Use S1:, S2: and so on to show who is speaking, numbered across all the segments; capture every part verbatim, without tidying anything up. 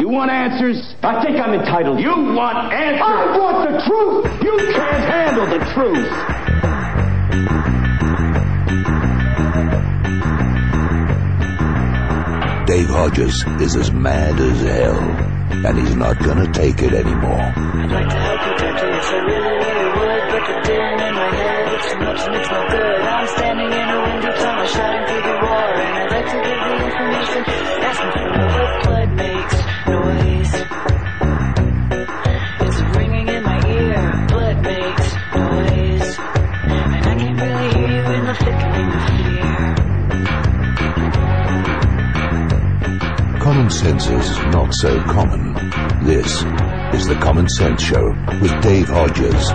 S1: You want answers?
S2: I think I'm entitled.
S1: You want answers?
S2: I want the truth!
S1: You can't handle the truth!
S3: Dave Hodges is as mad as hell, and he's not gonna take it anymore.
S4: I'd like to help you, Doctor, yes, I really, really would, but the din in my head, it's too much and it's no good. I'm standing in a windy tunnel, shouting through the roar, and I'd like to give the information, asking for more. Blood makes noise. It's ringing in my ear, blood makes noise, and I can't really hear you in the flickering of fear.
S3: Common sense is not so common. This is the Common Sense Show with Dave Hodges.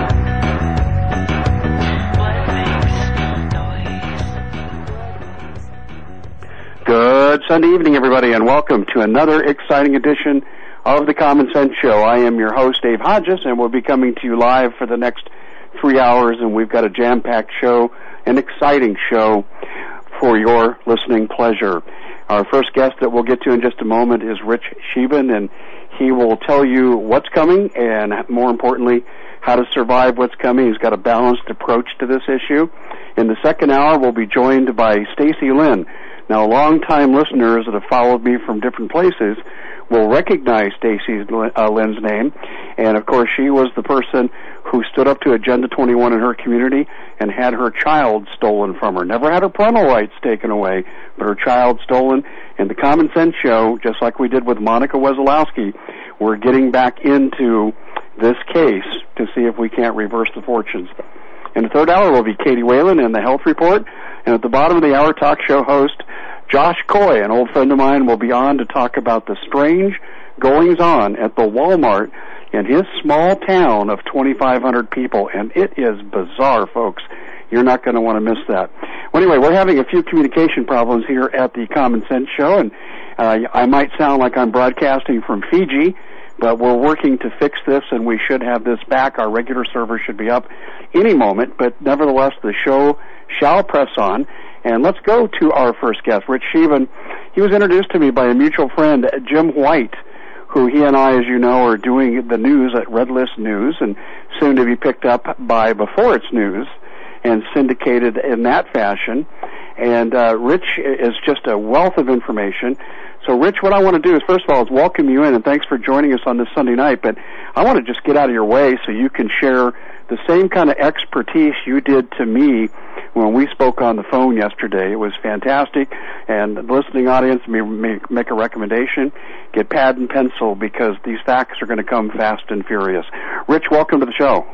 S5: Good Sunday evening, everybody, and welcome to another exciting edition of the Common Sense Show. I am your host, Dave Hodges, and we'll be coming to you live for the next three hours, and we've got a jam-packed show, an exciting show for your listening pleasure. Our first guest that we'll get to in just a moment is Rich Scheven, and he will tell you what's coming and, more importantly, how to survive what's coming. He's got a balanced approach to this issue. In the second hour, we'll be joined by Stacy Lynn. Now, long-time listeners that have followed me from different places will recognize Stacy uh, Lynn's name, and, of course, she was the person who stood up to Agenda twenty-one in her community and had her child stolen from her. Never had her parental rights taken away, but her child stolen. And the Common Sense Show, just like we did with Monica Wesolowski, we're getting back into this case to see if we can't reverse the fortunes. In the third hour will be Katie Whalen and the Health Report. And at the bottom of the hour, talk show host Josh Coy, an old friend of mine, will be on to talk about the strange goings-on at the Walmart in his small town of twenty-five hundred people, and it is bizarre, folks. You're not going to want to miss that. Well, anyway, we're having a few communication problems here at the Common Sense Show, and uh, I might sound like I'm broadcasting from Fiji, but we're working to fix this, and we should have this back. Our regular server should be up any moment, but nevertheless, the show shall press on. And let's go to our first guest, Rich Scheven. He was introduced to me by a mutual friend, Jim White, who he and I, as you know, are doing the news at Red List News, and soon to be picked up by Before It's News and syndicated in that fashion. And uh, Rich is just a wealth of information. So, Rich, what I want to do is, first of all, is welcome you in, and thanks for joining us on this Sunday night. But I want to just get out of your way so you can share the same kind of expertise you did to me when we spoke on the phone yesterday. It was fantastic, and the listening audience may make a recommendation. Get pad and pencil, because these facts are going to come fast and furious. Rich, welcome to the show.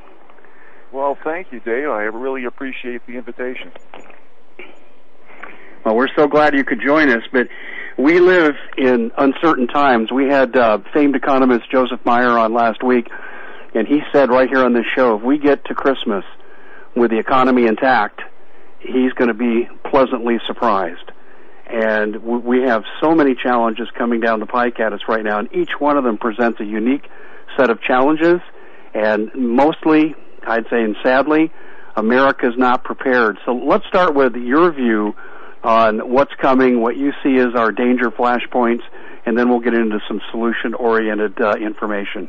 S6: Well, thank you, Dave. I really appreciate the invitation.
S5: Well, we're so glad you could join us, but we live in uncertain times. We had uh, famed economist Joseph Meyer on last week, and he said right here on this show, if we get to Christmas with the economy intact, he's going to be pleasantly surprised. And we have so many challenges coming down the pike at us right now, and each one of them presents a unique set of challenges, and mostly, I'd say, and sadly, America's not prepared. So let's start with your view on what's coming, what you see as our danger flashpoints, and then we'll get into some solution-oriented uh, information.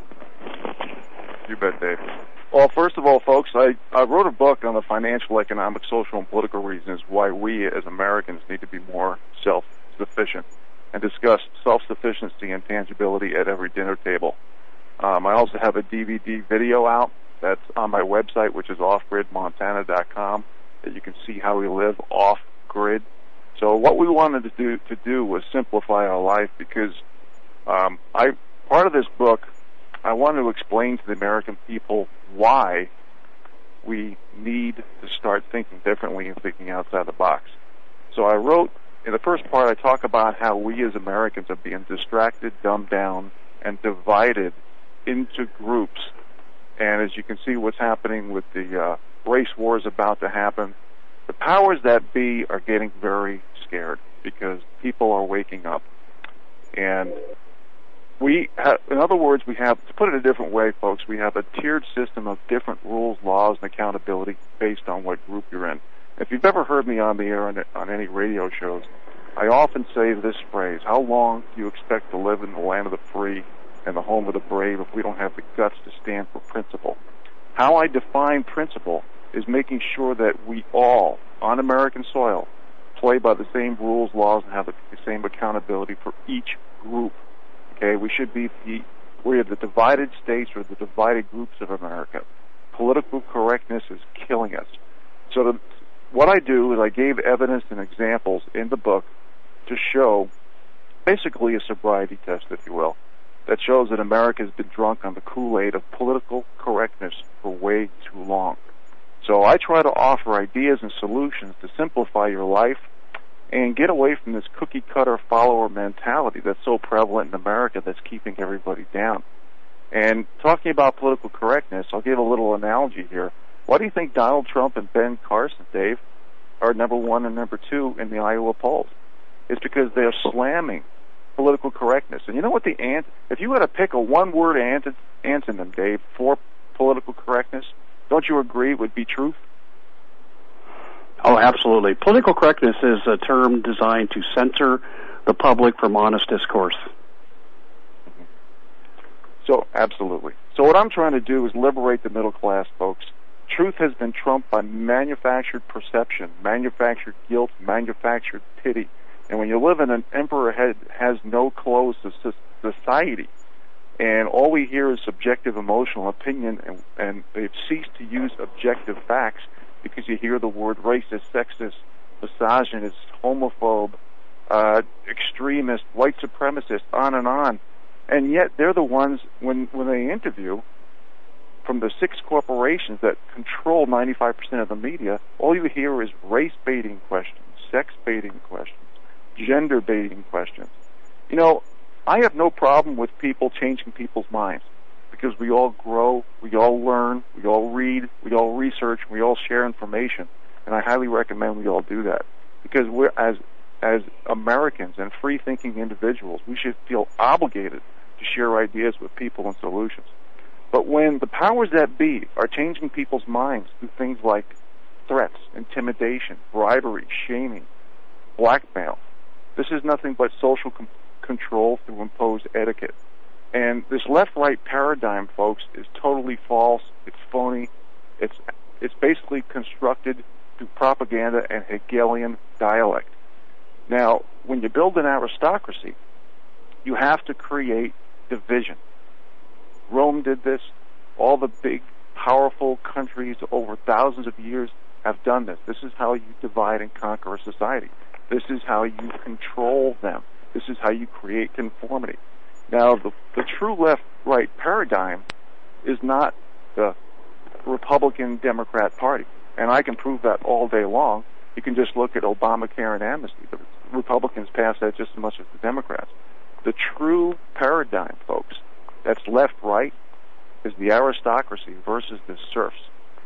S6: You bet, Dave. Well, first of all, folks, I, I wrote a book on the financial, economic, social, and political reasons why we as Americans need to be more self-sufficient and discuss self-sufficiency and tangibility at every dinner table. Um, I also have a D V D video out that's on my website, which is off grid montana dot com, that you can see how we live off-grid. So what we wanted to do, to do was simplify our life, because um, I part of this book, I wanted to explain to the American people why we need to start thinking differently and thinking outside the box. So I wrote, in the first part, I talk about how we as Americans are being distracted, dumbed down, and divided into groups. And as you can see what's happening with the uh, race wars about to happen, the powers that be are getting very scared because people are waking up. And we have, in other words, we have, to put it a different way, folks, we have a tiered system of different rules, laws, and accountability based on what group you're in. If you've ever heard me on the air on, on any radio shows, I often say this phrase, how long do you expect to live in the land of the free and the home of the brave if we don't have the guts to stand for principle? How I define principle is making sure that we all, on American soil, play by the same rules, laws, and have the same accountability for each group. Okay, we should be the, we're the divided states or the divided groups of America. Political correctness is killing us. So the, what I do is I gave evidence and examples in the book to show basically a sobriety test, if you will, that shows that America has been drunk on the Kool-Aid of political correctness for way too long. So I try to offer ideas and solutions to simplify your life and get away from this cookie-cutter follower mentality that's so prevalent in America that's keeping everybody down. And talking about political correctness, I'll give a little analogy here. Why do you think Donald Trump and Ben Carson, Dave, are number one and number two in the Iowa polls? It's because they're slamming political correctness. And you know what the ant, if you had to pick a one-word ant- antonym, Dave, for political correctness, don't you agree it would be truth?
S5: Oh, absolutely. Political correctness is a term designed to censor the public from honest discourse.
S6: Mm-hmm. So, absolutely. So what I'm trying to do is liberate the middle class, folks. Truth has been trumped by manufactured perception, manufactured guilt, manufactured pity. And when you live in an emperor head has no closed society, and all we hear is subjective emotional opinion, and, and they've ceased to use objective facts because you hear the word racist, sexist, misogynist, homophobe, uh, extremist, white supremacist, on and on. And yet they're the ones, when, when they interview, from the six corporations that control ninety-five percent of the media, all you hear is race-baiting questions, sex-baiting questions, gender-baiting questions. You know, I have no problem with people changing people's minds because we all grow, we all learn, we all read, we all research, we all share information, and I highly recommend we all do that because we're, as as Americans and free-thinking individuals, we should feel obligated to share ideas with people and solutions. But when the powers that be are changing people's minds through things like threats, intimidation, bribery, shaming, blackmail, this is nothing but social com- control through imposed etiquette. And this left-right paradigm, folks, is totally false. It's phony. It's it's basically constructed through propaganda and Hegelian dialect. Now, when you build an aristocracy, you have to create division. Rome did this. All the big, powerful countries over thousands of years have done this. This is how you divide and conquer a society. This is how you control them. This is how you create conformity. Now, the, the true left-right paradigm is not the Republican-Democrat Party. And I can prove that all day long. You can just look at Obamacare and amnesty. The Republicans passed that just as much as the Democrats. The true paradigm, folks, that's left-right, is the aristocracy versus the serfs.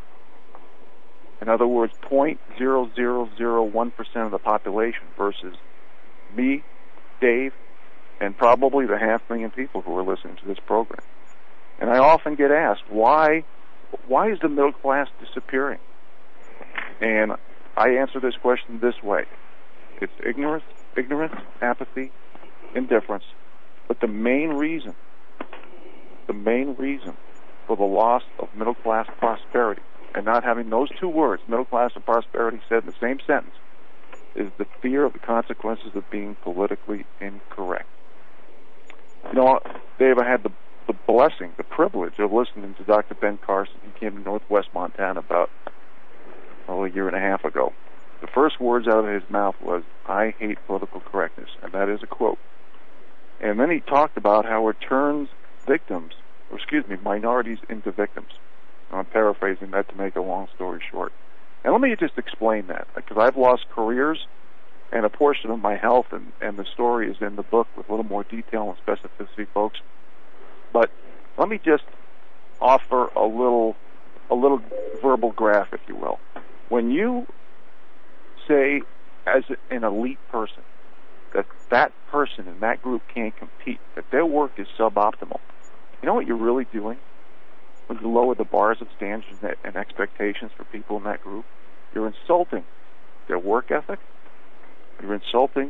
S6: In other words, zero point zero zero zero one percent of the population versus me, Dave, and probably the half million people who are listening to this program. And I often get asked, why, why is the middle class disappearing? And I answer this question this way. It's ignorance, ignorance, apathy, indifference. But the main reason, the main reason for the loss of middle class prosperity, and not having those two words, middle class and prosperity, said in the same sentence, is the fear of the consequences of being politically incorrect. You know, Dave, I had the, the blessing, the privilege of listening to Doctor Ben Carson. He came to Northwest Montana about oh, a year and a half ago. The first words out of his mouth was, "I hate political correctness," and that is a quote. And then he talked about how it turns victims, or excuse me, minorities into victims. I'm paraphrasing that to make a long story short. And let me just explain that, because I've lost careers and a portion of my health, and, and the story is in the book with a little more detail and specificity, folks. But let me just offer a little, a little verbal graph, if you will. When you say, as an elite person, that that person in that group can't compete, that their work is suboptimal, you know what you're really doing? When you lower the bars of standards and expectations for people in that group, you're insulting their work ethic, you're insulting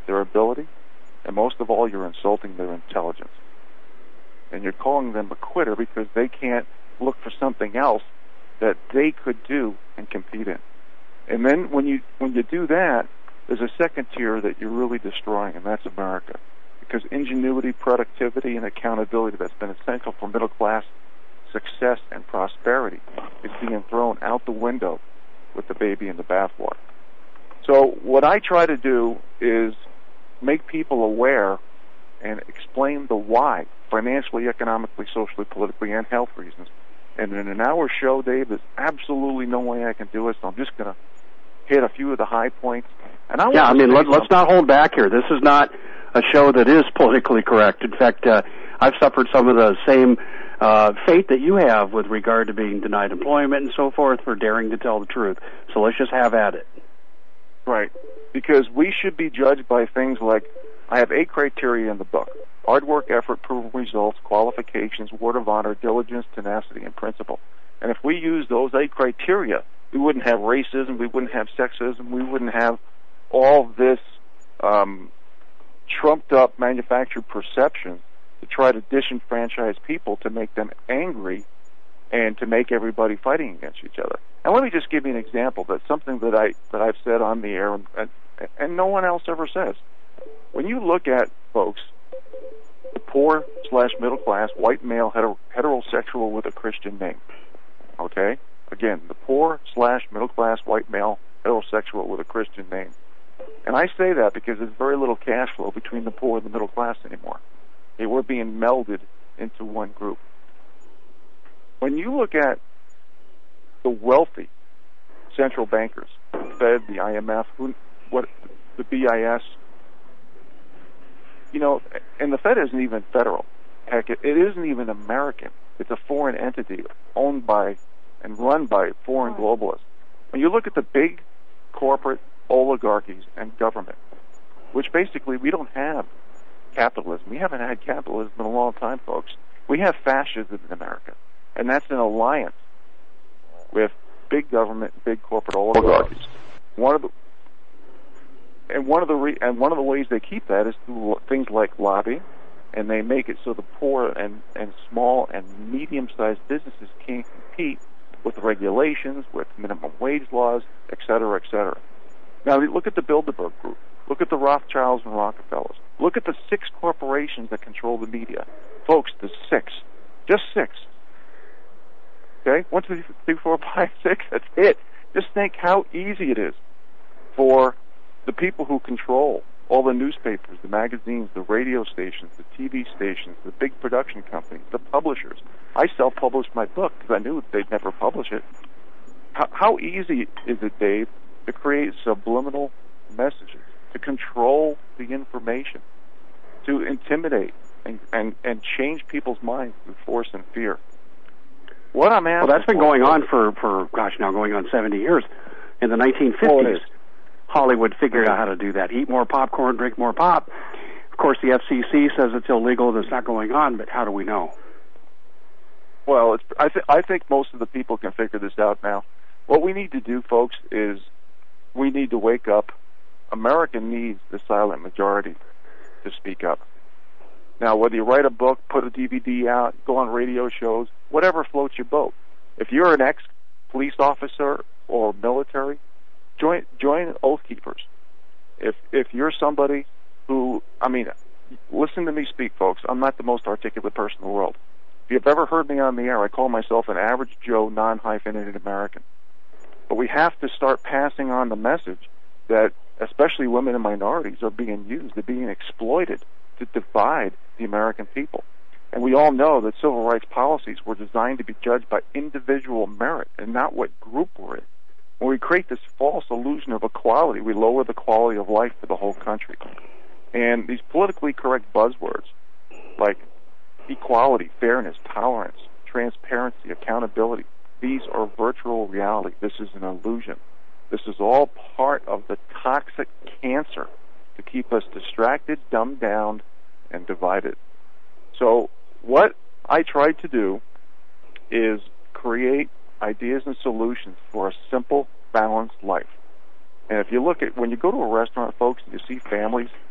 S6: their ability, and most of all, you're insulting their intelligence. And you're calling them a quitter because they can't look for something else that they could do and compete in. And then when you when you do that, there's a second tier that you're really destroying, and that's America. Because ingenuity, productivity, and accountability that's been essential for middle class success and prosperity is being thrown out the window with the baby in the bathwater. So what I try to do is make people aware and explain the why, financially, economically, socially, politically, and health reasons. And in an hour show, Dave, there's absolutely no way I can do it, so I'm just going to hit a few of the high points. And I
S5: yeah, I mean, let, let's not hold back here. This is not a show that is politically correct. In fact, uh, I've suffered some of the same uh, fate that you have with regard to being denied employment and so forth for daring to tell the truth. So let's just have at it.
S6: Right. Because we should be judged by things like, I have eight criteria in the book: hard work, effort, proven results, qualifications, word of honor, diligence, tenacity, and principle. And if we use those eight criteria, we wouldn't have racism, we wouldn't have sexism, we wouldn't have all this um, trumped-up manufactured perception to try to disenfranchise people, to make them angry, and to make everybody fighting against each other. And let me just give you an example. That's something that I that I've said on the air, and, and, and no one else ever says. When you look at, folks, the poor slash middle class white male hetero, heterosexual with a Christian name, okay? Again, the poor slash middle class white male heterosexual with a Christian name. And I say that because there's very little cash flow between the poor and the middle class anymore. Okay, we're being melded into one group. When you look at the wealthy central bankers, the Fed, the I M F, who, what, the B I S, you know, and the Fed isn't even federal. Heck, it, it isn't even American. It's a foreign entity owned by and run by foreign globalists. When you look at the big corporate oligarchies and government, which basically we don't have capitalism. We haven't had capitalism in a long time, folks. We have fascism in America, and that's an alliance with big government, big corporate oligarchies. One of the and one of the re, and one of the ways they keep that is through things like lobbying, and they make it so the poor and and small and medium-sized businesses can't compete with regulations, with minimum wage laws, et cetera, et cetera. Now, look at the Bilderberg Group. Look at the Rothschilds and Rockefellers. Look at the six corporations that control the media. Folks, there's six. Just six. Okay? One, two, three, four, five, six. That's it. Just think how easy it is for the people who control all the newspapers, the magazines, the radio stations, the T V stations, the big production companies, the publishers. I self-published my book because I knew they'd never publish it. How, how easy is it, Dave, to create subliminal messages, to control the information, to intimidate and, and, and change people's minds through force and fear? What I'm asking
S5: Well, that's been going on for, for, gosh, now going on seventy years. In the nineteen fifties, oh, Hollywood figured out how to do that. Eat more popcorn, drink more pop. Of course, the F C C says it's illegal, that's not going on, but how do we know?
S6: Well, it's, I, th- I think most of the people can figure this out now. What we need to do, folks, is we need to wake up. America needs the silent majority to speak up. Now, whether you write a book, put a D V D out, go on radio shows, whatever floats your boat. If you're an ex-police officer or military, join join Oath Keepers. If if you're somebody who, I mean, listen to me speak, folks. I'm not the most articulate person in the world. If you've ever heard me on the air, I call myself an average Joe, non-hyphenated American. But we have to start passing on the message that especially women and minorities are being used, they're being exploited to divide the American people. And we all know that civil rights policies were designed to be judged by individual merit and not what group we're in. When we create this false illusion of equality, we lower the quality of life for the whole country. And these politically correct buzzwords like equality, fairness, tolerance, transparency, accountability, these are virtual reality. This is an illusion. This is all part of the toxic cancer to keep us distracted, dumbed down, and divided. So what I tried to do is create ideas and solutions for a simple, balanced life. And if you look at, when you go to a restaurant, folks, and you see families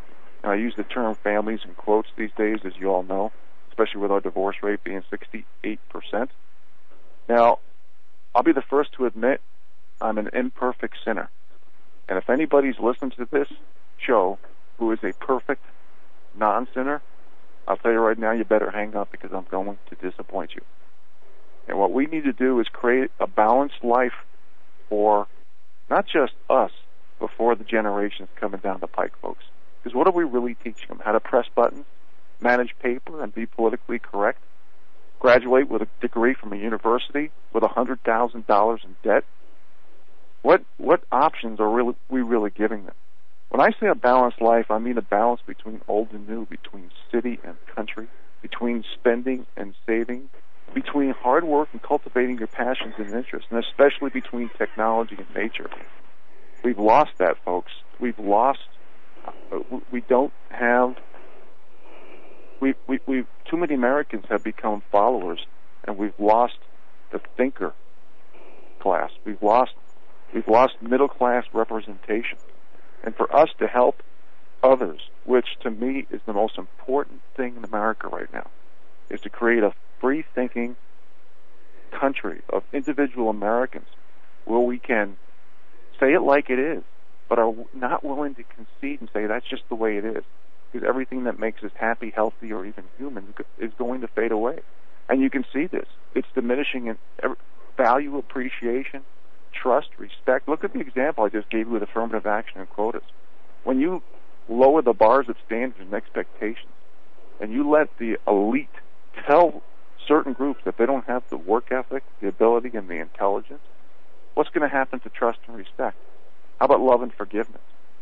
S6: And I use the term families in quotes these days, as you all know, especially with our divorce rate being sixty-eight percent. Now, I'll be the first to admit I'm an imperfect sinner. And if anybody's listening to this show who is a perfect non-sinner, I'll tell you right now, you better hang up because I'm going to disappoint you. And what we need to do is create a balanced life for not just us, but for the generations coming down the pike, folks. Because what are we really teaching them? How to press buttons, manage paper, and be politically correct? Graduate with a degree from a university with one hundred thousand dollars in debt? What what options are really, we really giving them? When I say a balanced life, I mean a balance between old and new, between city and country, between spending and saving, between hard work and cultivating your passions and interests, and especially between technology and nature. We've lost that, folks. We've lost. Uh, we don't have. We we we too many Americans have become followers, and we've lost the thinker class. We've lost. We've lost middle class representation. And for us to help others, which to me is the most important thing in America right now, is to create a free-thinking country of individual Americans where we can say it like it is, but are not willing to concede and say that's just the way it is. Because everything that makes us happy, healthy, or even human is going to fade away. And you can see this. It's diminishing in value, appreciation, trust, respect. Look at the example I just gave you with affirmative action and quotas. When you lower the bars of standards and expectations, and you let the elite tell certain groups that they don't have the work ethic, the ability, and the intelligence, what's going to happen to trust and respect? How about love and forgiveness?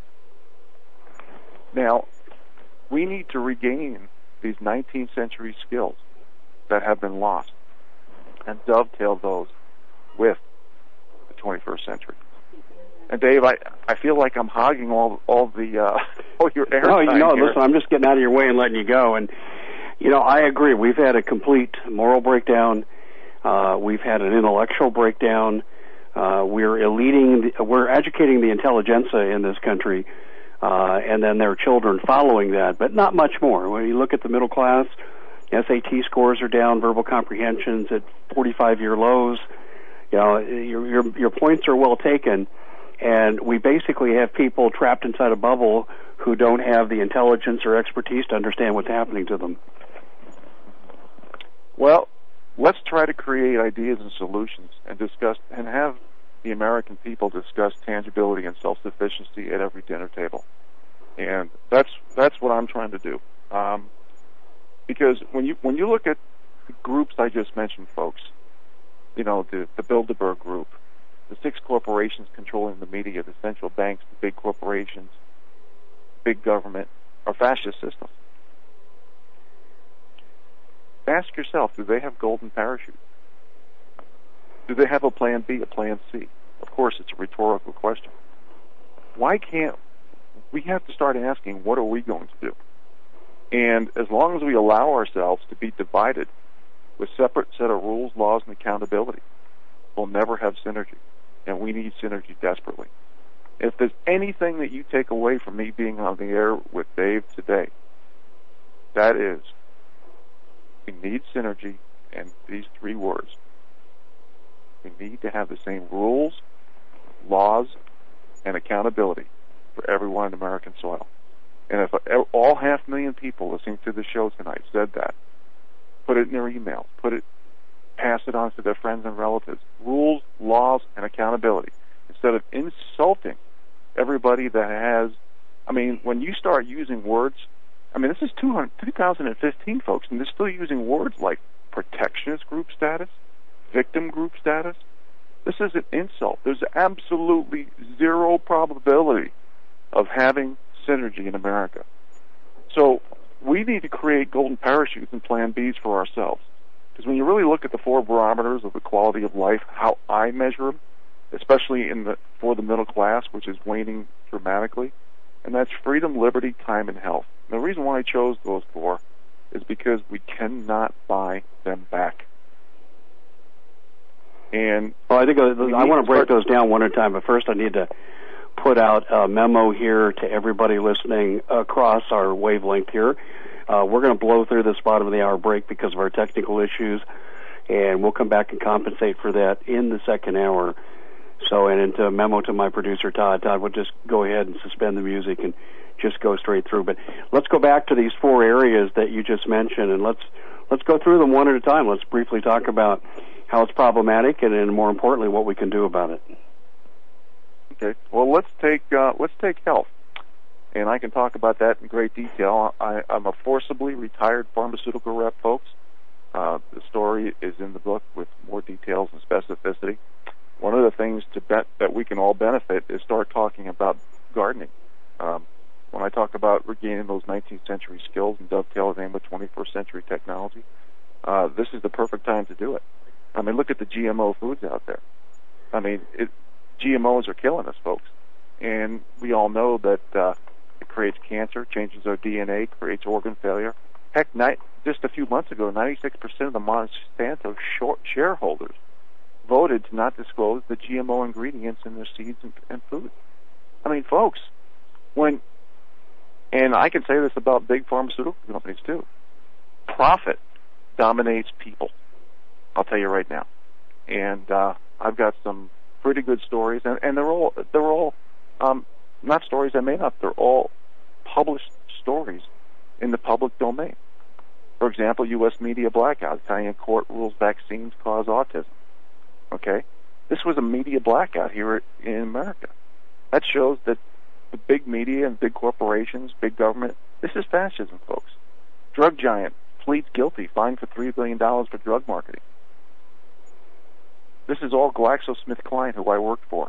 S6: Now, we need to regain these nineteenth century skills that have been lost and dovetail those with twenty-first century. And Dave, I, I feel like I'm hogging all all the uh, all your airtime.
S5: No, you know,
S6: here.
S5: listen, I'm just getting out of your way and letting you go. And you know, I agree. We've had a complete moral breakdown. Uh, we've had an intellectual breakdown. Uh, we're eluding, the, we're educating the intelligentsia in this country, uh, and then their children following that, but not much more. When you look at the middle class, S A T scores are down, verbal comprehensions at forty-five year lows. You know, your, your your points are well taken, and we basically have people trapped inside a bubble who don't have the intelligence or expertise to understand what's happening to them.
S6: Well, let's try to create ideas and solutions and discuss and have the American people discuss tangibility and self-sufficiency at every dinner table. And that's that's what I'm trying to do. Um, because when you when you look at the groups I just mentioned, folks, you know, the, the Bilderberg Group, the six corporations controlling the media, the central banks, the big corporations, big government, are fascist systems. Ask yourself, do they have golden parachutes? Do they have a plan B, a plan C? Of course, it's a rhetorical question. Why can't we have to start asking, what are we going to do? And as long as we allow ourselves to be divided with separate set of rules, laws, and accountability, we'll never have synergy. And we need synergy desperately. If there's anything that you take away from me being on the air with Dave today, that is, we need synergy and these three words. We need to have the same rules, laws, and accountability for everyone in American soil. And if all half million people listening to the show tonight said that, put it in their email, put it, pass it on to their friends and relatives. Rules, laws, and accountability. Instead of insulting everybody that has, I mean, when you start using words, I mean, this is two thousand fifteen, folks, and they're still using words like protectionist group status, victim group status. This is an insult. There's absolutely zero probability of having synergy in America. So we need to create golden parachutes and plan Bs for ourselves. Because when you really look at the four barometers of the quality of life, how I measure them, especially in the for the middle class, which is waning dramatically, and that's freedom, liberty, time, and health. And the reason why I chose those four is because we cannot buy them back. And
S5: well, I think I, I want to break those down one at a time, but first I need to put out a memo here to everybody listening across our wavelength here. Uh, we're going to blow through this bottom of the hour break because of our technical issues, and we'll come back and compensate for that in the second hour. So, and into a memo to my producer, Todd. Todd, we'll just go ahead and suspend the music and just go straight through. But let's go back to these four areas that you just mentioned, and let's let's go through them one at a time. Let's briefly talk about how it's problematic, and, and more importantly, what we can do about it.
S6: Okay. Well, let's take uh, let's take health, and I can talk about that in great detail. I, I'm a forcibly retired pharmaceutical rep, folks. Uh, the story is in the book with more details and specificity. One of the things to bet that we can all benefit is start talking about gardening. Um, when I talk about regaining those nineteenth century skills and dovetailing them with twenty-first century technology, uh, this is the perfect time to do it. I mean, look at the G M O foods out there. I mean, it, G M Os are killing us, folks. And we all know that uh, it creates cancer, changes our D N A, creates organ failure. Heck, ni- just a few months ago, ninety-six percent of the Monsanto short shareholders voted to not disclose the G M O ingredients in their seeds and, and food. I mean, folks, when, and I can say this about big pharmaceutical companies too, profit dominates people. I'll tell you right now. And uh, I've got some pretty good stories, and, and they're all they're all um, not stories I made up. They're all published stories in the public domain. For example, U S media blackout. Italian court rules vaccines cause autism. Okay, this was a media blackout here in America. That shows that the big media and big corporations, big government, this is fascism, folks. Drug giant pleads guilty, fined for three billion dollars for drug marketing. This is all GlaxoSmithKline, who I worked for.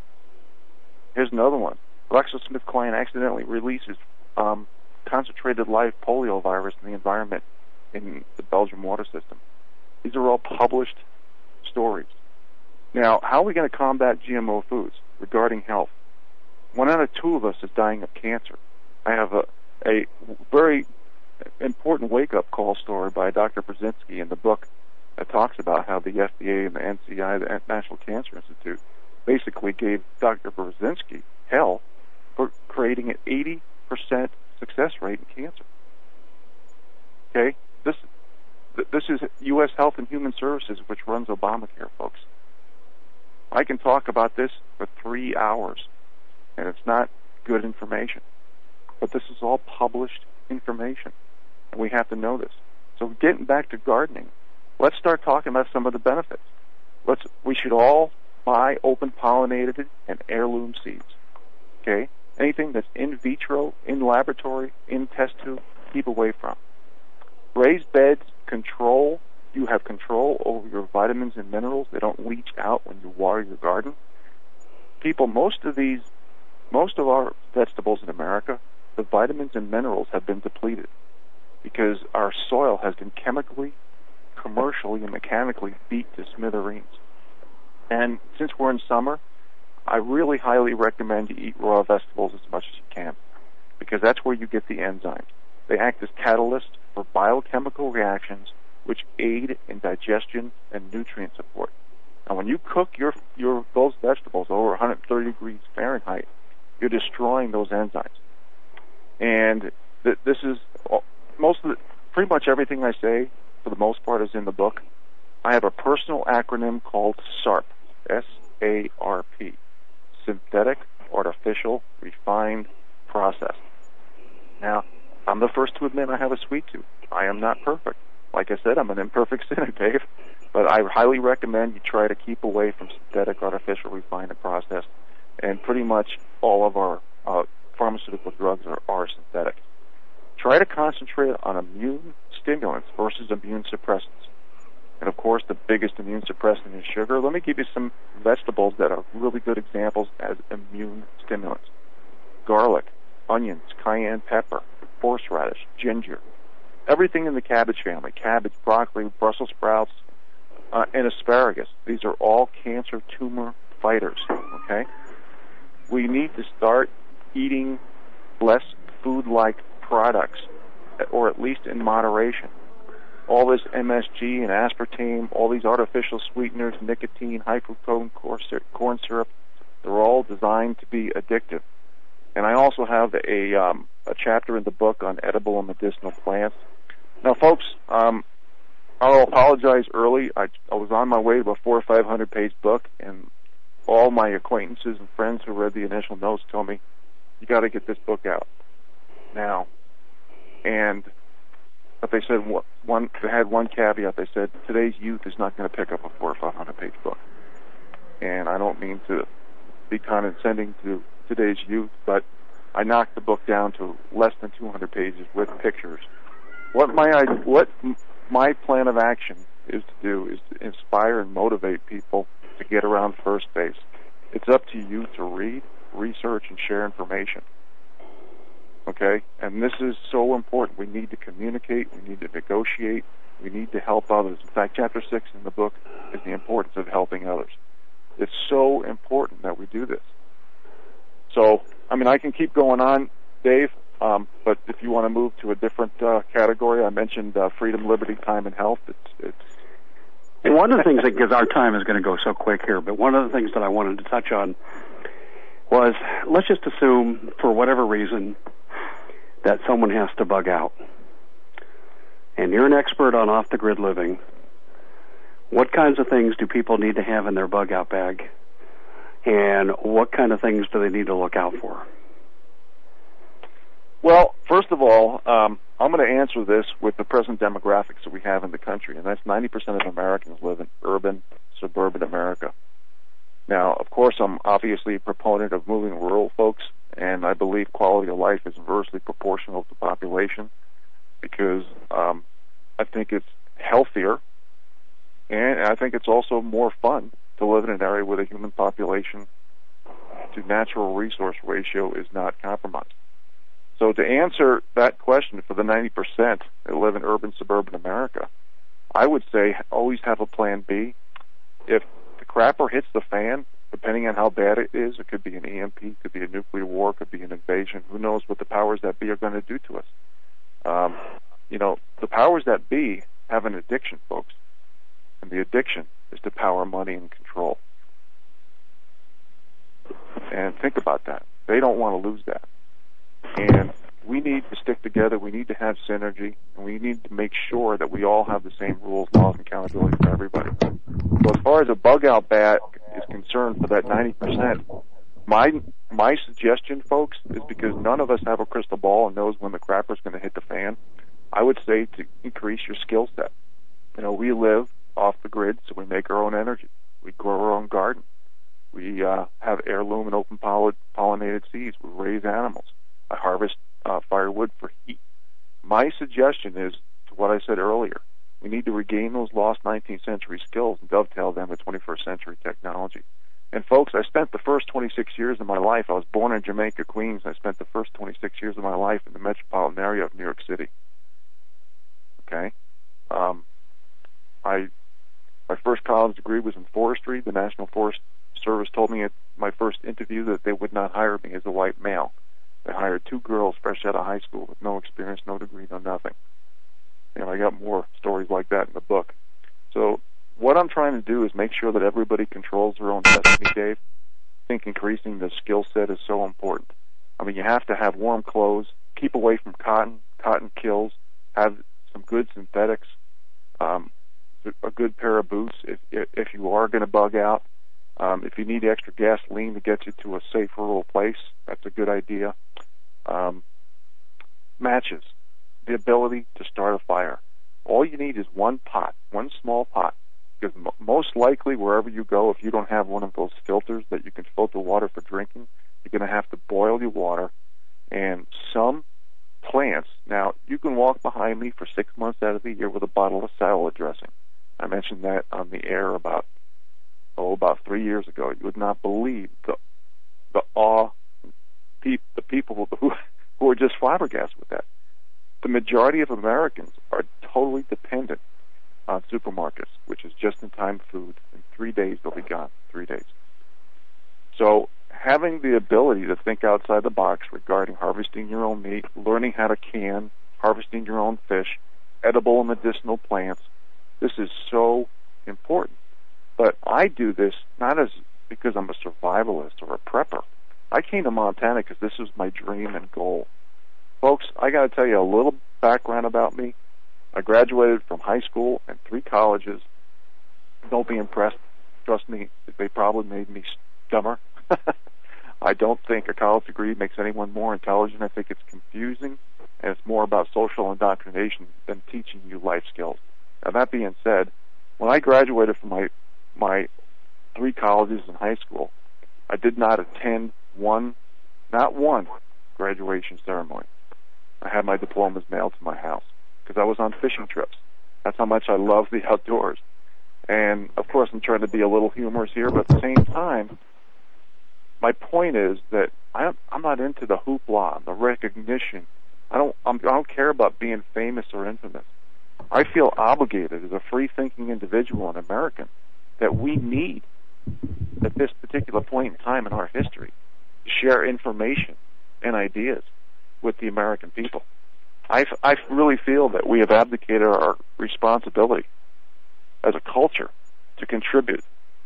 S6: Here's another one. GlaxoSmithKline accidentally releases um, concentrated live polio virus in the environment in the Belgian water system. These are all published stories. Now, how are we going to combat G M O foods regarding health? One out of two of us is dying of cancer. I have a, a very important wake-up call story by Doctor Brzezinski in the book that talks about how the F D A and the N C I, the National Cancer Institute, basically gave Doctor Brzezinski hell for creating an eighty percent success rate in cancer. Okay? This this is U S Health and Human Services, which runs Obamacare, folks. I can talk about this for three hours, and it's not good information. But this is all published information, and we have to know this. So getting back to gardening, let's start talking about some of the benefits. Let's we should all buy open pollinated and heirloom seeds. Okay? Anything that's in vitro, in laboratory, in test tube, keep away from. Raised beds control, you have control over your vitamins and minerals. They don't leach out when you water your garden. People, most of these, most of our vegetables in America, the vitamins and minerals have been depleted because our soil has been chemically, commercially, and mechanically beat to smithereens. And since we're in summer, I really highly recommend you eat raw vegetables as much as you can, because that's where you get the enzymes. They act as catalysts for biochemical reactions which aid in digestion and nutrient support. Now, when you cook your your those vegetables over one hundred thirty degrees Fahrenheit, you're destroying those enzymes. And th- this is most of the, pretty much everything I say, for the most part, is in the book. I have a personal acronym called SARP, S A R P. Synthetic, artificial, refined, processed. Now, I'm the first to admit I have a sweet tooth. I am not perfect. Like I said, I'm an imperfect sinner, Dave. But I highly recommend you try to keep away from synthetic, artificial, refined, and processed. And pretty much all of our uh, pharmaceutical drugs are, are synthetic. Try to concentrate on immune stimulants versus immune suppressants. And, of course, the biggest immune suppressant is sugar. Let me give you some vegetables that are really good examples as immune stimulants. Garlic, onions, cayenne pepper, horseradish, ginger. Everything in the cabbage family, cabbage, broccoli, Brussels sprouts, uh, and asparagus. These are all cancer tumor fighters, okay? We need to start eating less food-like products, or at least in moderation. All this M S G and aspartame, all these artificial sweeteners, nicotine, high fructose corn syrup, They're all designed to be addictive. And I also have a um, a chapter in the book on edible and medicinal plants. Now, folks, um, I'll apologize early. I, I was on my way to a four or five hundred page book, and all my acquaintances and friends who read the initial notes told me, you got to get this book out now. And but they said one. They had one caveat. They said today's youth is not going to pick up a four or five hundred page book. And I don't mean to be condescending to today's youth, but I knocked the book down to less than two hundred pages with pictures. What my what my plan of action is to do is to inspire and motivate people to get around first base. It's up to you to read, research, and share information. Okay? And this is so important. We need to communicate. We need to negotiate. We need to help others. In fact, chapter six in the book is the importance of helping others. It's so important that we do this. So, I mean, I can keep going on, Dave, um, but if you want to move to a different uh, category, I mentioned uh, freedom, liberty, time, and health. It's, it's
S5: And one of the things that, because our time is going to go so quick here, but one of the things that I wanted to touch on was, let's just assume, for whatever reason, that someone has to bug out. And you're an expert on off-the-grid living. What kinds of things do people need to have in their bug-out bag? And what kind of things do they need to look out for?
S6: Well, first of all, um, I'm going to answer this with the present demographics that we have in the country, and that's ninety percent of Americans live in urban, suburban America. Now, of course, I'm obviously a proponent of moving rural folks, and I believe quality of life is inversely proportional to population because um, I think it's healthier, and I think it's also more fun to live in an area where the human population to natural resource ratio is not compromised. So to answer that question for the ninety percent that live in urban, suburban America, I would say always have a plan B. If the crapper hits the fan, depending on how bad it is, it could be an E M P, could be a nuclear war, could be an invasion. Who knows what the powers that be are going to do to us? Um, you know, the powers that be have an addiction, folks. And the addiction is to power, money, and control. And think about that. They don't want to lose that. And we need to stick together. We need to have synergy. And we need to make sure that we all have the same rules, laws, and accountability for everybody. So as far as a bug-out bag is concerned for that ninety percent, my my suggestion, folks, is because none of us have a crystal ball and knows when the crapper's going to hit the fan, I would say to increase your skill set. You know, we live off the grid, so we make our own energy. We grow our own garden. We uh, have heirloom and open pollinated seeds. We raise animals. I harvest uh, firewood for heat. My suggestion is to what I said earlier. We need to regain those lost nineteenth century skills and dovetail them with twenty-first century technology. And folks, I spent the first twenty-six years of my life, I was born in Jamaica, Queens, and I spent the first twenty-six years of my life in the metropolitan area of New York City. Okay? Um, I, my first college degree was in forestry. The National Forest Service told me at my first interview that they would not hire me as a white male. They hired two girls fresh out of high school with no experience, no degree, no nothing. And I got more stories like that in the book. So what I'm trying to do is make sure that everybody controls their own destiny, Dave. I think increasing the skill set is so important. I mean, you have to have warm clothes, keep away from cotton. Cotton kills. Have some good synthetics, um, a good pair of boots if if you are going to bug out. Um, if you need extra gasoline to get you to a safe rural place, that's a good idea. Um, matches, the ability to start a fire. All you need is one pot, one small pot, because m- most likely wherever you go, if you don't have one of those filters that you can filter water for drinking, you're going to have to boil your water. And some plants, now you can walk behind me for six months out of the year with a bottle of salad dressing. I mentioned that on the air about oh, about three years ago. You would not believe the the awe, pe- the people who who are just flabbergasted with that. The majority of Americans are totally dependent on supermarkets, which is just-in-time food. In three days, they'll be gone. Three days. So having the ability to think outside the box regarding harvesting your own meat, learning how to can, harvesting your own fish, edible and medicinal plants, this is so important. But I do this not as because I'm a survivalist or a prepper. I came to Montana because this was my dream and goal. Folks, I got to tell you a little background about me. I graduated from high school and three colleges. Don't be impressed. Trust me, they probably made me dumber. I don't think a college degree makes anyone more intelligent. I think it's confusing, and it's more about social indoctrination than teaching you life skills. Now, that being said, when I graduated from my my three colleges in high school, I did not attend one, not one, graduation ceremony. I had my diplomas mailed to my house because I was on fishing trips. That's how much I love the outdoors. And, of course, I'm trying to be a little humorous here, but at the same time, my point is that I, I'm not into the hoopla, the recognition. I don't, I'm, I don't care about being famous or infamous. I feel obligated as a free-thinking individual and American that we need, at this particular point in time in our history, to share information and ideas with the American people. I, I really feel that we have abdicated our responsibility as a culture to contribute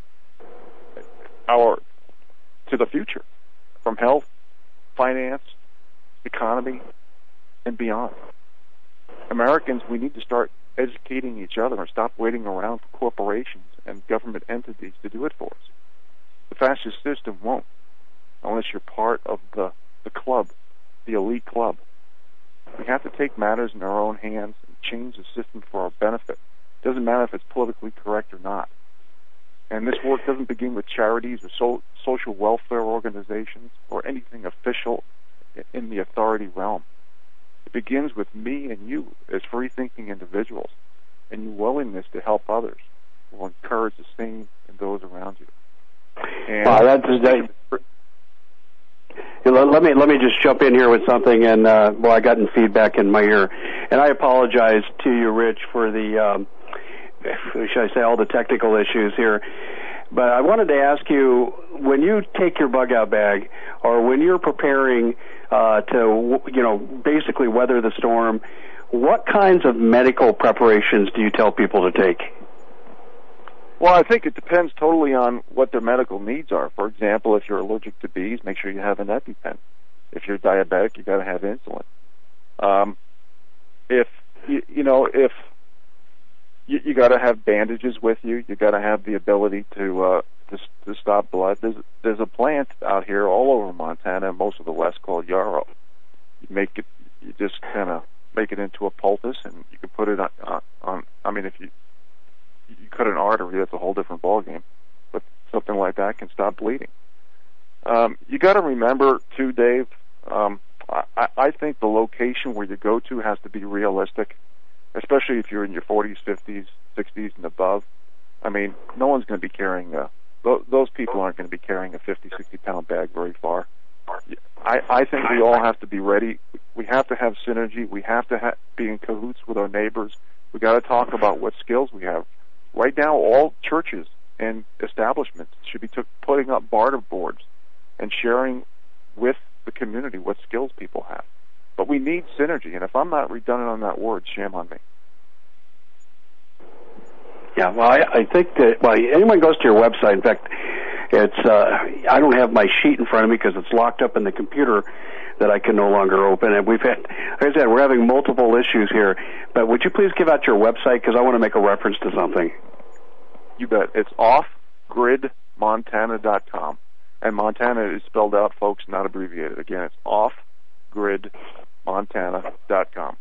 S6: our to the future, from health, finance, economy, and beyond. Americans, we need to start educating each other and stop waiting around for corporations and government entities to do it for us. The fascist system won't, unless you're part of the, the club, the elite club. We have to take matters in our own hands and change the system for our benefit. It doesn't matter if it's politically correct or not. And this work doesn't begin with charities or so, social welfare organizations or anything official in the authority realm. It begins with me and you as free-thinking individuals, and your willingness to help others will encourage the same in those around you. And
S5: wow, that's that, let me let me just jump in here with something, and uh, well, I got feedback in my ear, and I apologize to you, Rich, for the um, should I say all the technical issues here. But I wanted to ask you, when you take your bug out bag, or when you're preparing uh, to, you know, basically weather the storm, what kinds of medical preparations do you tell people to take?
S6: Well, I think it depends totally on what their medical needs are. For example, if you're allergic to bees, make sure you have an EpiPen. If you're diabetic, you got to have insulin. Um, if you, you know, if you, you got to have bandages with you, you got to have the ability to, uh, to to stop blood. There's there's a plant out here all over Montana and most of the West called yarrow. You make it, you just kind of make it into a poultice, and you can put it on. on, on I mean, if you you cut an artery, that's a whole different ballgame. But something like that can stop bleeding. Um, you got to remember, too, Dave, um, I, I think the location where you go to has to be realistic, especially if you're in your forties, fifties, sixties, and above. I mean, no one's going to be carrying a, those people aren't going to be carrying a fifty, sixty pound bag very far. I, I think we all have to be ready. We have to have synergy. We have to ha- be in cahoots with our neighbors. We got to talk about what skills we have. Right now, all churches and establishments should be took, putting up barter boards and sharing with the community what skills people have. But we need synergy, and if I'm not redundant on that word, shame on me.
S5: Yeah, well, I, I think that, well, anyone goes to your website, in fact, it's, uh, I don't have my sheet in front of me because it's locked up in the computer that I can no longer open. And we've had, like I said, we're having multiple issues here. But would you please give out your website, because I want to make a reference to something.
S6: You bet. It's off grid montana dot com. And Montana is spelled out, folks, not abbreviated. Again, it's off grid montana dot com.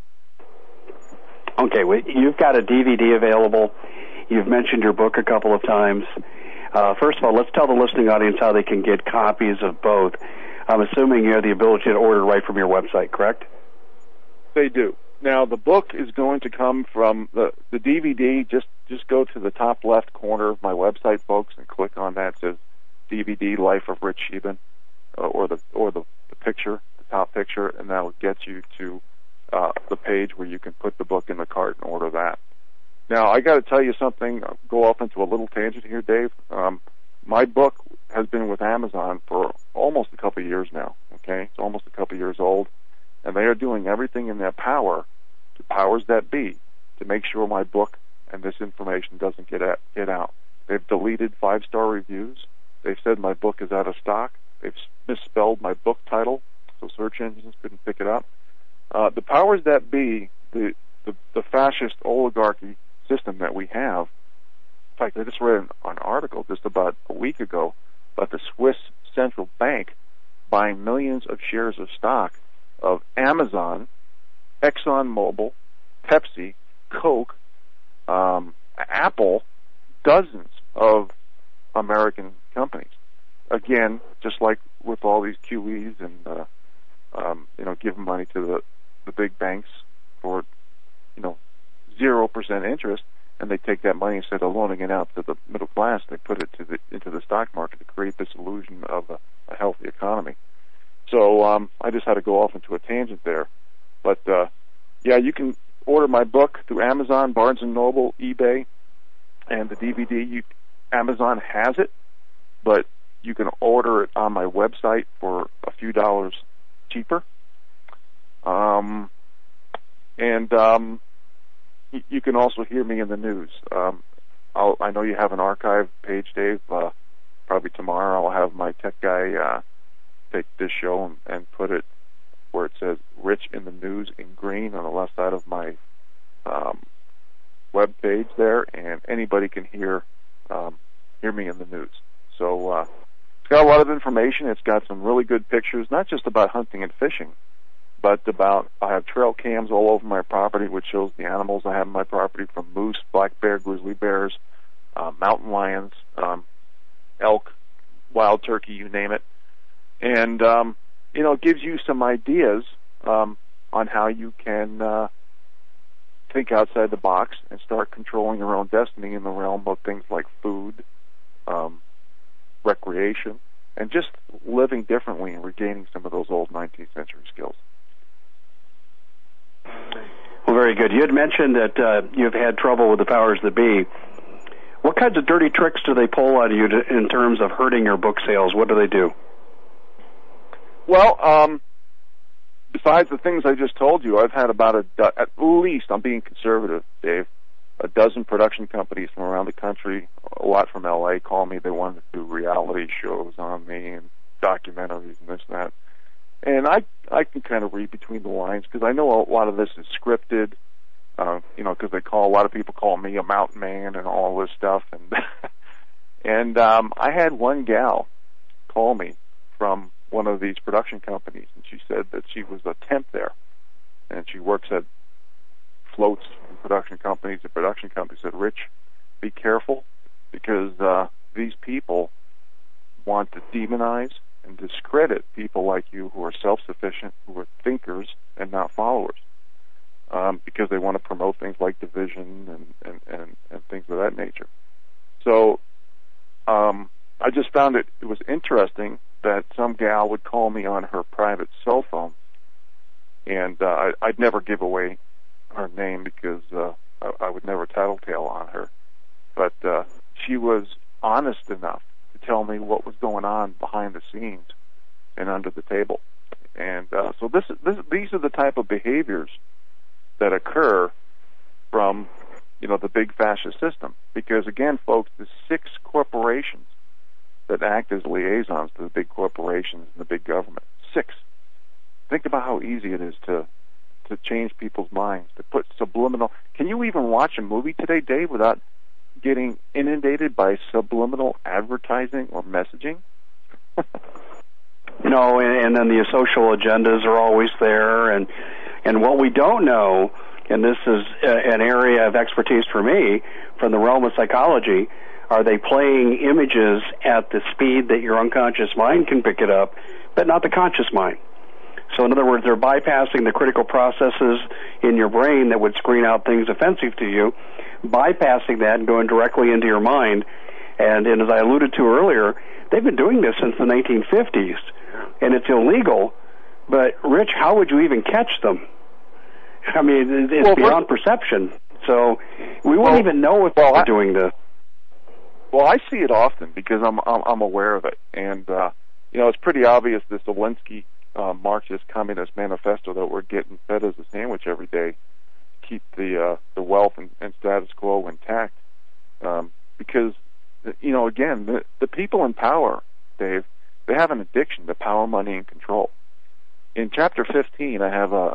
S5: Okay, well, you've got a D V D available. You've mentioned your book a couple of times. Uh, first of all, let's tell the listening audience how they can get copies of both. I'm assuming you have the ability to order right from your website, correct?
S6: They do. Now, the book is going to come from the, the D V D. Just just go to the top left corner of my website, folks, and click on that. It says D V D Life of Rich Sheben, uh, or the or the, the picture, the top picture, and that will get you to uh, the page where you can put the book in the cart and order that. Now, I got to tell you something. I'll go off into a little tangent here, Dave. Um, my book has been with Amazon for almost a couple of years now. Okay, it's almost a couple of years old, and they are doing everything in their power, the powers that be, to make sure my book and this information doesn't get at, get out. They've deleted five-star reviews. They've said my book is out of stock. They've misspelled my book title, so search engines couldn't pick it up. Uh, the powers that be, the, the the fascist oligarchy system that we have. In fact, I just read an, an article just about a week ago about the Swiss Central Bank buying millions of shares of stock of Amazon, ExxonMobil, Pepsi, Coke, um, Apple, dozens of American companies. Again, just like with all these Q Es and, uh, um, you know, giving money to the, the big banks for, you know, zero percent interest, and they take that money instead of loaning it out to the middle class, they put it to the, into the stock market to create this illusion of a, a healthy economy. So um, I just had to go off into a tangent there. But, uh, yeah, you can order my book through Amazon, Barnes and Noble, eBay, and the D V D. You, Amazon has it, but you can order it on my website for a few dollars cheaper. Um, and um, y- you can also hear me in the news. Um, I'll, I know you have an archive page, Dave. Uh, probably tomorrow I'll have my tech guy uh, take this show and, and put it where it says Rich in the News in green on the left side of my um, web page there, and anybody can hear um, hear me in the news. So uh, it's got a lot of information. It's got some really good pictures, not just about hunting and fishing, but about, I have trail cams all over my property, which shows the animals I have on my property, from moose, black bear, grizzly bears, uh, mountain lions, um, elk, wild turkey, you name it. And, um, you know, it gives you some ideas um, on how you can uh, think outside the box and start controlling your own destiny in the realm of things like food, um, recreation, and just living differently and regaining some of those old nineteenth century skills.
S5: Well, very good. You had mentioned that uh, you've had trouble with the powers that be. What kinds of dirty tricks do they pull out of you to, in terms of hurting your book sales? What do they do?
S6: Well, um, besides the things I just told you, I've had about a do- at least, I'm being conservative, Dave, a dozen production companies from around the country, a lot from L A, call me. They wanted to do reality shows on me and documentaries and this and that. And I I can kind of read between the lines, because I know a lot of this is scripted, uh, you know, because they call, a lot of people call me a mountain man and all this stuff. And and um, I had one gal call me from one of these production companies, and she said that she was a temp there, and she works at floats and production companies. The production company said, Rich, be careful, because uh, these people want to demonize and discredit people like you who are self-sufficient, who are thinkers and not followers, um, because they want to promote things like division and, and, and, and things of that nature. So um, I just found it, it was interesting that some gal would call me on her private cell phone, and uh, I, I'd never give away her name because uh, I, I would never tattletale on her. But uh, she was honest enough to tell me what was going on behind the scenes and under the table. And uh, so this, this, these are the type of behaviors that occur from, you know, the big fascist system. Because again, folks, the six corporations that act as liaisons to the big corporations and the big government. Six. Think about how easy it is to to change people's minds, to put subliminal. Can you even watch a movie today, Dave, without getting inundated by subliminal advertising or messaging?
S5: No, and, and then the social agendas are always there, and and what we don't know, and this is uh, an area of expertise for me from the realm of psychology, are they playing images at the speed that your unconscious mind can pick it up, but not the conscious mind? So in other words, they're bypassing the critical processes in your brain that would screen out things offensive to you, bypassing that and going directly into your mind. And, and as I alluded to earlier, they've been doing this since the nineteen fifties, and it's illegal. But, Rich, how would you even catch them? I mean, it's well, beyond perception. So we wouldn't well, even know if well, they're doing this.
S6: Well, I see it often because I'm I'm, I'm aware of it, and uh, you know, it's pretty obvious the Zelensky uh, Marxist Communist Manifesto that we're getting fed as a sandwich every day to keep the uh, the wealth and, and status quo intact. Um, because you know, know, again, the, the people in power, Dave, they have an addiction to power, money, and control. In chapter fifteen, I have a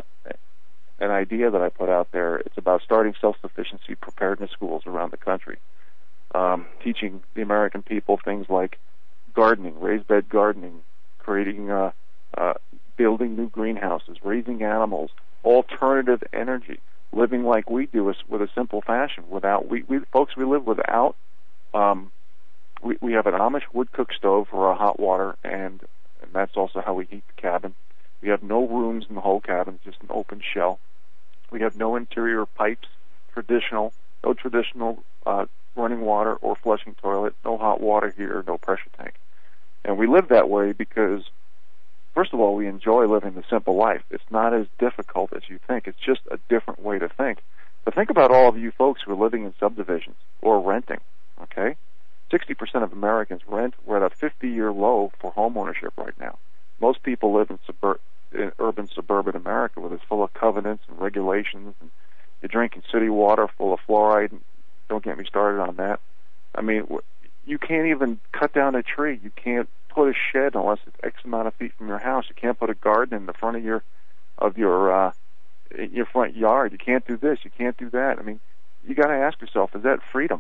S6: an idea that I put out there. It's about starting self-sufficiency preparedness schools around the country, um, teaching the American people things like gardening, raised bed gardening, creating, uh, uh, building new greenhouses, raising animals, alternative energy, living like we do with a simple fashion. Without we, we folks, we live without. Um, we we have an Amish wood cook stove for our hot water, and, and that's also how we heat the cabin. We have no rooms in the whole cabin, just an open shell. We have no interior pipes, traditional, no traditional uh, running water or flushing toilet, no hot water heater, no pressure tank. And we live that way because, first of all, we enjoy living the simple life. It's not as difficult as you think. It's just a different way to think. But think about all of you folks who are living in subdivisions or renting, okay? sixty percent of Americans rent. We're at a fifty-year low for home ownership right now. Most people live in, subur- in urban, suburban America, where it's full of covenants and regulations, and you're drinking city water full of fluoride. And don't get me started on that. I mean, you can't even cut down a tree. You can't put a shed unless it's X amount of feet from your house. You can't put a garden in the front of your of your uh, your front yard. You can't do this. You can't do that. I mean, you got to ask yourself: is that freedom?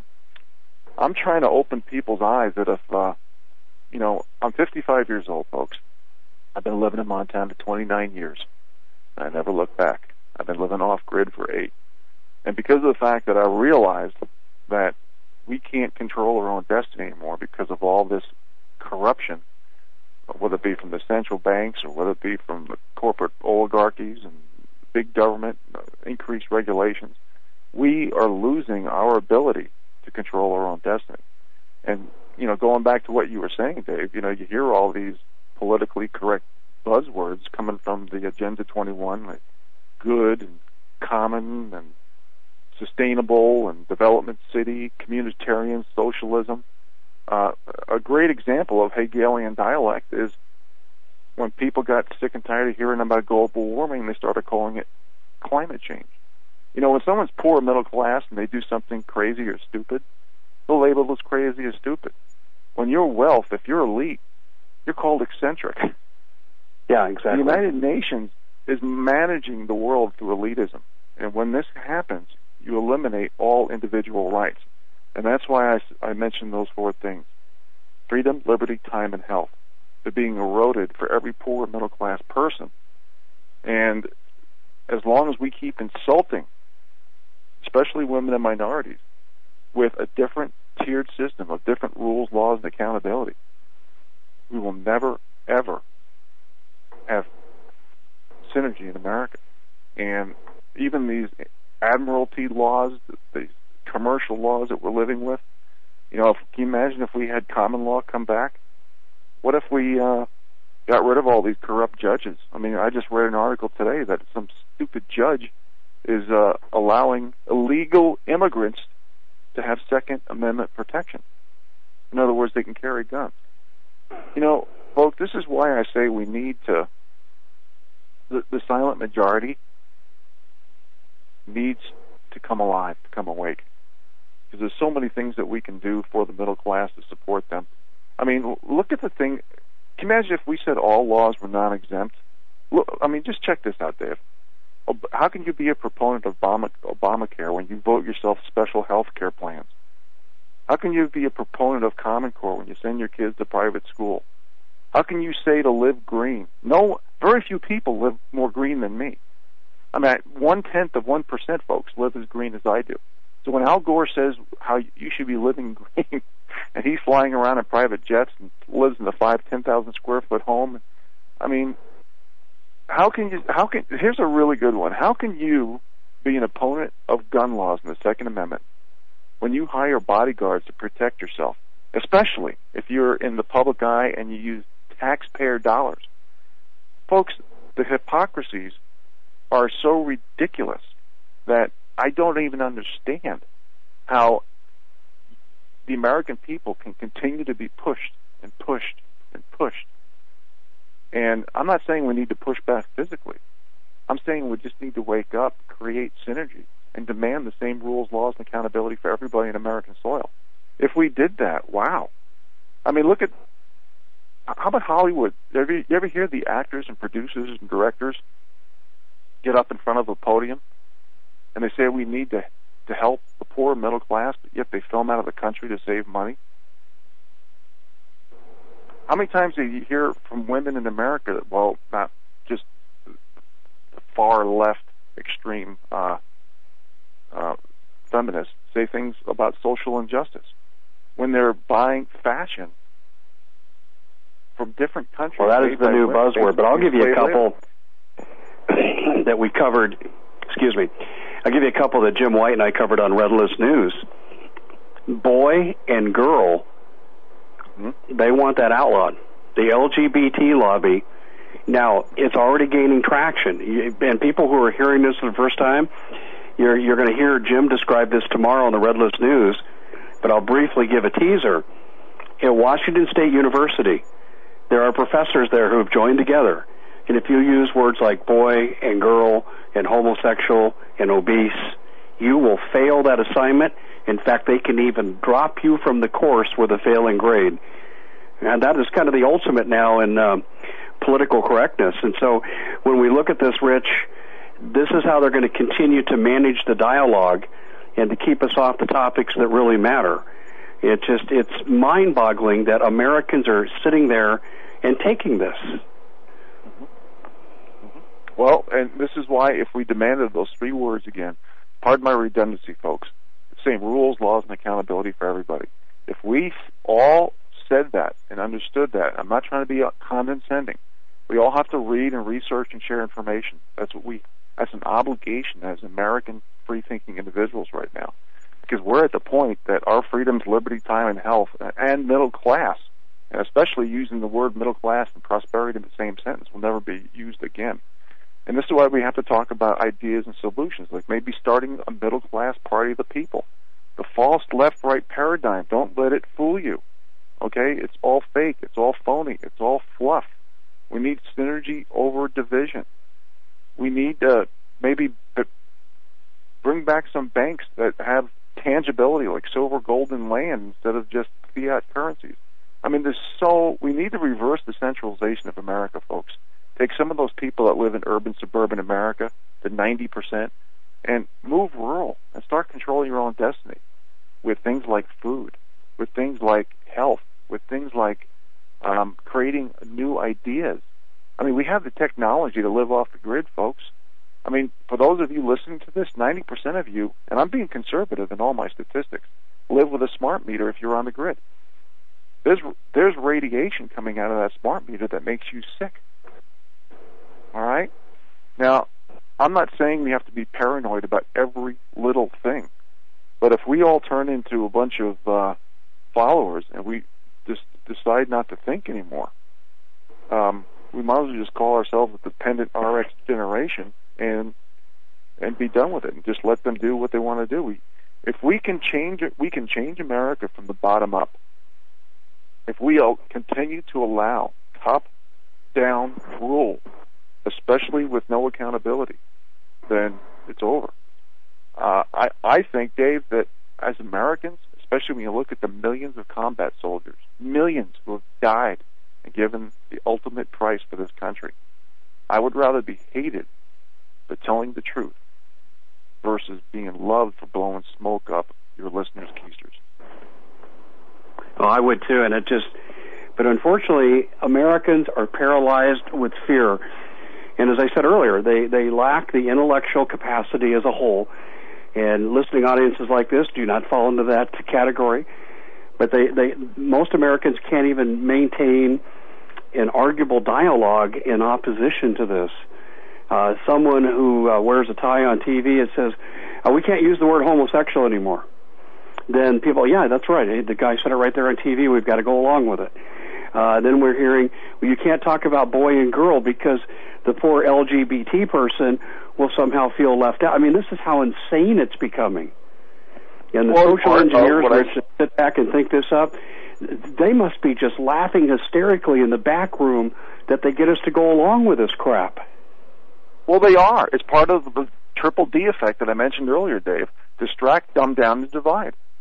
S6: I'm trying to open people's eyes that if, uh, you know, I'm fifty-five years old, folks. I've been living in Montana twenty-nine years. I never looked back. I've been living off-grid for eight. And because of the fact that I realized that we can't control our own destiny anymore because of all this corruption, whether it be from the central banks or whether it be from the corporate oligarchies and big government, uh, increased regulations, we are losing our ability to control our own destiny. And, you know, going back to what you were saying, Dave, you know, you hear all these politically correct buzzwords coming from the Agenda twenty-one, like good and common and sustainable and development city, communitarian, socialism. Uh, a great example of Hegelian dialect is when people got sick and tired of hearing about global warming, they started calling it climate change. You know, when someone's poor middle class and they do something crazy or stupid, they'll label as crazy or stupid. When you're wealth, if you're elite, you're called eccentric.
S5: Yeah, exactly.
S6: The United Nations is managing the world through elitism. And when this happens, you eliminate all individual rights. And that's why I, I mentioned those four things. Freedom, liberty, time, and health. They're being eroded for every poor middle-class person. And as long as we keep insulting, especially women and minorities, with a different tiered system of different rules, laws, and accountability, we will never, ever have synergy in America. And even these admiralty laws, these commercial laws that we're living with, you know, if, can you imagine if we had common law come back? What if we uh, got rid of all these corrupt judges? I mean, I just read an article today that some stupid judge is uh, allowing illegal immigrants to have Second Amendment protection. In other words, they can carry guns. You know, folks, this is why I say we need to, the, the silent majority needs to come alive, to come awake. Because there's so many things that we can do for the middle class to support them. I mean, look at the thing. Can you imagine if we said all laws were non-exempt? Look, I mean, just check this out, Dave. How can you be a proponent of Obama, Obamacare when you vote yourself special health care plans? How can you be a proponent of Common Core when you send your kids to private school? How can you say to live green? No, very few people live more green than me. I mean, one-tenth of one percent folks live as green as I do. So when Al Gore says how you should be living green, and he's flying around in private jets and lives in a five, ten thousand square foot home, I mean, how can you? How can? Here's a really good one. How can you be an opponent of gun laws in the Second Amendment when you hire bodyguards to protect yourself, especially if you're in the public eye and you use taxpayer dollars? Folks, the hypocrisies are so ridiculous that I don't even understand how the American people can continue to be pushed and pushed and pushed. And I'm not saying we need to push back physically. I'm saying we just need to wake up, create synergy, and demand the same rules, laws, and accountability for everybody in American soil. If we did that, wow. I mean, look at, how about Hollywood? You ever, you ever hear the actors and producers and directors get up in front of a podium and they say we need to, to help the poor middle class, but yet they film out of the country to save money? How many times do you hear from women in America that, well, not just the far left extreme uh, uh, feminists, say things about social injustice when they're buying fashion from different countries?
S5: Well, that is the new buzzword, but I'll give you a couple that we covered. Excuse me. I'll give you a couple that Jim White and I covered on Red List News. Boy and girl, mm-hmm. they want that outlawed. The L G B T lobby. Now, it's already gaining traction, and people who are hearing this for the first time, you're, you're going to hear Jim describe this tomorrow on the Red List News, but I'll briefly give a teaser. At Washington State University, there are professors there who have joined together, and if you use words like boy and girl and homosexual and obese, you will fail that assignment. In fact, they can even drop you from the course with a failing grade. And that is kind of the ultimate now in um, political correctness. And so when we look at this, Rich, this is how they're going to continue to manage the dialogue and to keep us off the topics that really matter. It just, it's mind-boggling that Americans are sitting there and taking this.
S6: Mm-hmm. Mm-hmm. Well, and this is why if we demanded those three words again, pardon my redundancy, folks, same rules, laws, and accountability for everybody. If we all said that and understood that, I'm not trying to be condescending. We all have to read and research and share information. That's what we, that's an obligation as American free-thinking individuals right now. Because we're at the point that our freedoms, liberty, time, and health, and middle class, and especially using the word middle class and prosperity in the same sentence, will never be used again. And this is why we have to talk about ideas and solutions, like maybe starting a middle class party of the people. The false left-right paradigm, don't let it fool you. Okay? It's all fake. It's all phony. It's all fluff. We need synergy over division. We need to maybe bring back some banks that have tangibility, like silver, gold, and land, instead of just fiat currencies. I mean, there's so, we need to reverse the centralization of America, folks. Take some of those people that live in urban, suburban America, the ninety percent, and move rural and start controlling your own destiny with things like food, with things like health, with things like um, creating new ideas. I mean, we have the technology to live off the grid, folks. I mean, for those of you listening to this, ninety percent of you, and I'm being conservative in all my statistics, live with a smart meter if you're on the grid. There's, there's radiation coming out of that smart meter that makes you sick. All right? Now, I'm not saying we have to be paranoid about every little thing, but if we all turn into a bunch of uh, followers and we just decide not to think anymore, um, we might as well just call ourselves a dependent R X generation and and be done with it and just let them do what they want to do. We, if we can change it, we can change America from the bottom up. If we all continue to allow top-down rule, especially with no accountability, then it's over. Uh, I, I think, Dave, that as Americans, especially when you look at the millions of combat soldiers, millions who have died and given the ultimate price for this country, I would rather be hated for telling the truth versus being loved for blowing smoke up your listeners' keisters.
S5: Well, I would too, and it just, but unfortunately, Americans are paralyzed with fear. And as I said earlier, they, they lack the intellectual capacity as a whole. And listening audiences like this do not fall into that category. But they, they most Americans can't even maintain an arguable dialogue in opposition to this. Uh, someone who uh, wears a tie on T V and says, oh, we can't use the word homosexual anymore. Then people, yeah, that's right. The guy said it right there on T V. We've got to go along with it. Uh, then we're hearing, well, you can't talk about boy and girl because the poor L G B T person will somehow feel left out. I mean, this is how insane it's becoming. And the
S6: well,
S5: social engineers
S6: I...
S5: that sit back and think this up, they must be just laughing hysterically in the back room that they get us to go along with this crap.
S6: Well, they are. It's part of the triple D effect that I mentioned earlier, Dave. Distract, dumb down, and divide.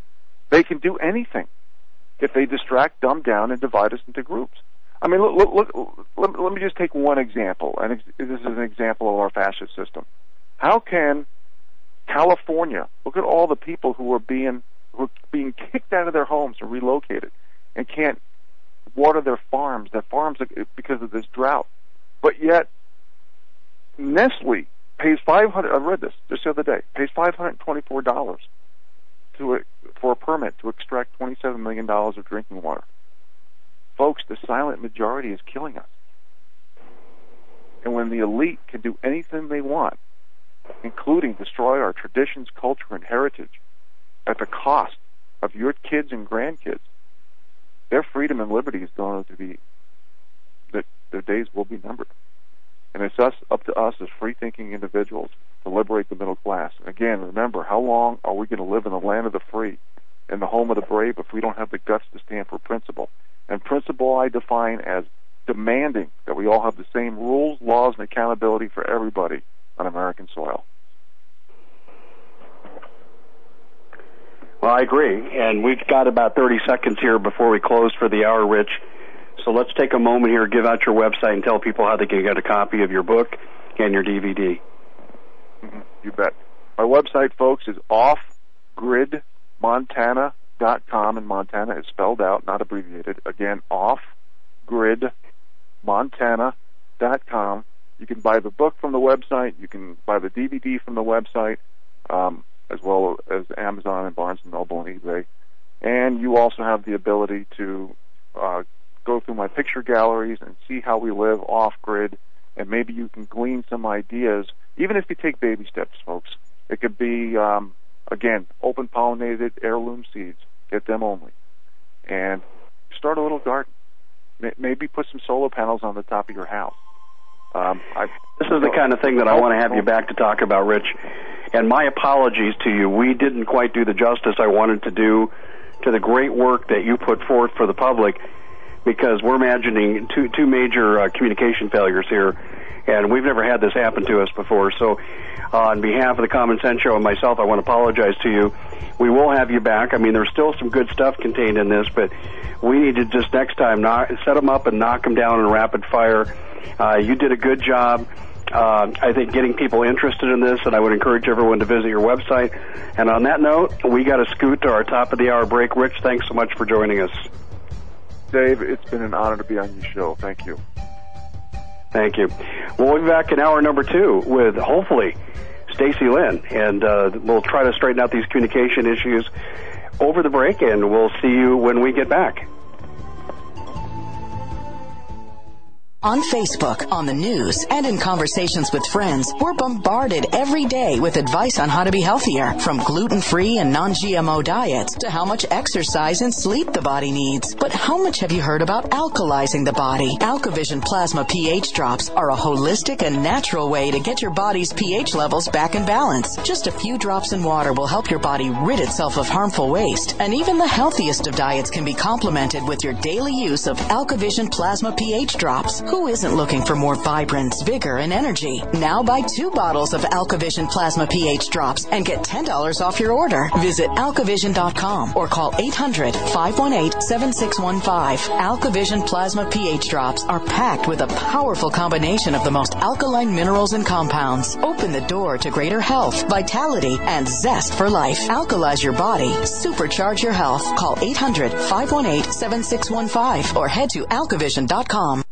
S6: They can do anything if they distract, dumb down, and divide us into groups. I mean, look, look, look let, let me just take one example, and this is an example of our fascist system. How can California, look at all the people who are being who are being kicked out of their homes and relocated, and can't water their farms, their farms because of this drought, but yet Nestle pays five hundred. I read this just the other day. Pays five hundred twenty-four dollars to for a permit to extract twenty-seven million dollars of drinking water. Folks, the silent majority is killing us. And when the elite can do anything they want, including destroy our traditions, culture, and heritage at the cost of your kids and grandkids, their freedom and liberty is going to be, that their days will be numbered. And it's us, up to us as free-thinking individuals to liberate the middle class. Again, remember, how long are we going to live in the land of the free, in the home of the brave, if we don't have the guts to stand for principle? And principle I define as demanding that we all have the same rules, laws, and accountability for everybody on American soil.
S5: Well, I agree. And we've got about thirty seconds here before we close for the hour, Rich. So let's take a moment here, give out your website, and tell people how they can get a copy of your book and your D V D.
S6: Mm-hmm. You bet. My website, folks, is off grid montana dot com, and Montana is spelled out, not abbreviated. Again, off grid montana dot com. You can buy the book from the website. You can buy the D V D from the website, um, as well as Amazon and Barnes and Noble and eBay. And you also have the ability to uh, go through my picture galleries and see how we live off-grid, and maybe you can glean some ideas, even if you take baby steps, folks. It could be, um, again, open-pollinated heirloom seeds. Get them only. And start a little garden. Maybe put some solar panels on the top of your house. Um, I,
S5: this is the kind of thing that I want to have you back to talk about, Rich. And my apologies to you. We didn't quite do the justice I wanted to do to the great work that you put forth for the public, because we're imagining two, two major uh, communication failures here, and we've never had this happen to us before. So uh, on behalf of the Common Sense Show and myself, I want to apologize to you. We will have you back. I mean, there's still some good stuff contained in this, but we need to just next time knock, set them up and knock them down in rapid fire. Uh, you did a good job, uh, I think, getting people interested in this, and I would encourage everyone to visit your website. And on that note, we got to scoot to our top of the hour break. Rich, thanks so much for joining us.
S6: Dave, it's been an honor to be on your show. Thank you.
S5: Thank you. We'll be back in hour number two with, hopefully, Stacy Lynn, and uh, we'll try to straighten out these communication issues over the break, and we'll see you when we get back.
S7: On Facebook, on the news, and in conversations with friends, we're bombarded every day with advice on how to be healthier, from gluten-free and non-G M O diets to how much exercise and sleep the body needs. But how much have you heard about alkalizing the body? AlkaVision Plasma pH Drops are a holistic and natural way to get your body's pH levels back in balance. Just a few drops in water will help your body rid itself of harmful waste, and even the healthiest of diets can be complemented with your daily use of AlkaVision Plasma pH Drops. Who isn't looking for more vibrance, vigor, and energy? Now buy two bottles of AlkaVision Plasma pH Drops and get ten dollars off your order. Visit alkavision dot com or call eight hundred, five one eight, seven six one five. AlkaVision Plasma pH Drops are packed with a powerful combination of the most alkaline minerals and compounds. Open the door to greater health, vitality, and zest for life. Alkalize your body. Supercharge your health. Call eight hundred, five one eight, seven six one five or head to alkavision dot com.